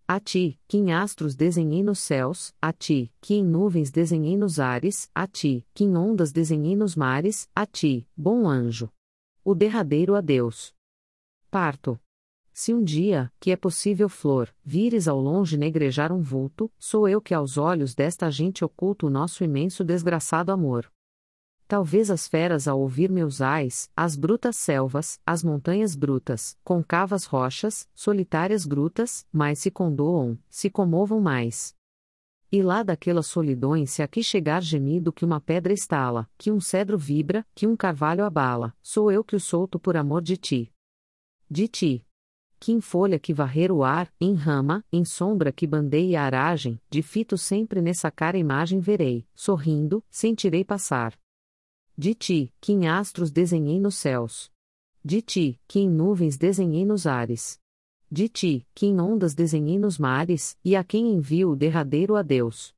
A ti, que em astros desenhei nos céus, a ti, que em nuvens desenhei nos ares, a ti, que em ondas desenhei nos mares, a ti, bom anjo. O derradeiro adeus. Parto. Se um dia, que é possível flor, vires ao longe negrejar um vulto, sou eu que aos olhos desta gente oculto o nosso imenso desgraçado amor. Talvez as feras ao ouvir meus ais, as brutas selvas, as montanhas brutas, concavas rochas, solitárias grutas, mais se condoam, se comovam mais. E lá daquelas solidões se aqui chegar gemido que uma pedra estala, que um cedro vibra, que um carvalho abala, sou eu que o solto por amor de ti. De ti. Que em folha que varrer o ar, em rama, em sombra que bandeie a aragem, de fito sempre nessa cara imagem verei, sorrindo, sentirei passar. De ti, que em astros desenhei nos céus. De ti, que em nuvens desenhei nos ares. De ti, que em ondas desenhei nos mares, e a quem envio o derradeiro adeus.